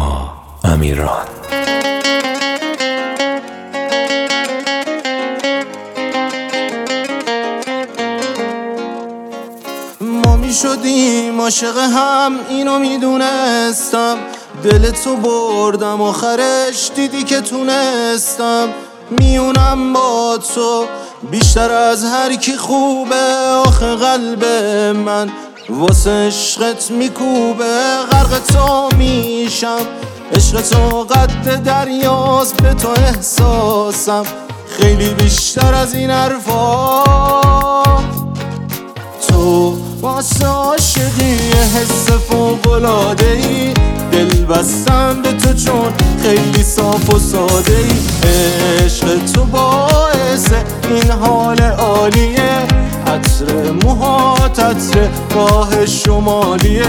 امیران. ما می شدیم عاشق هم، اینو میدونستم. دل تو بردم آخرش دیدی که تونستم. میونم با تو بیشتر از هر کی خوبه. آخه قلب من واسه عشقت میکوبه. غرق تو میشم، عشق تو قد دریاست. به تو احساسم خیلی بیشتر از این حرفا. تو واسه عاشقی حس فوق‌العاده‌ای. دل بستم به تو چون خیلی صاف و ساده ای. عشق تو باعث این حال عالیه. عطر موهات عطر راه شمالیه.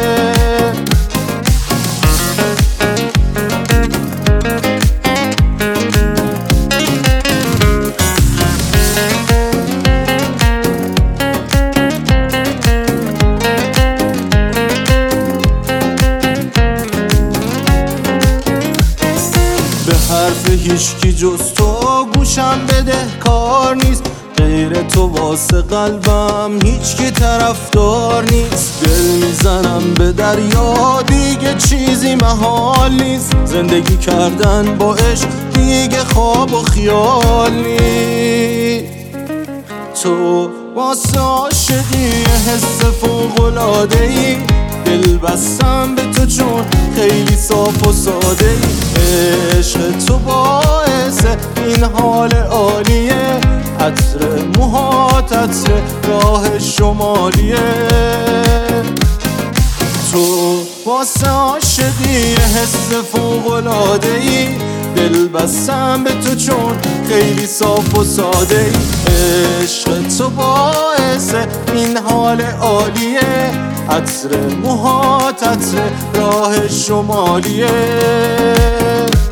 به حرف هیچکی جز تو گوشم بده کار نیست. غیر تو واسه قلبم هیچکی طرفدار نیست. دل میزنم به دریا دیگه چیزی محال نیست. زندگی کردن با عشق دیگه خواب و خیال نیست. تو واسه عاشقی حس فوق‌العاده‌ای. دل بستم به تو چون خیلی صاف و ساده ای. عشق تو باعث این حال عالیه. عطر موهات عطر راه شمالیه. تو واسه عاشقی حس فوق‌العاده‌ای. دل بستم به تو چون خیلی صاف و ساده ای. عشق تو باعث این حال عالیه. عطر موهات عطر راه شمالیه.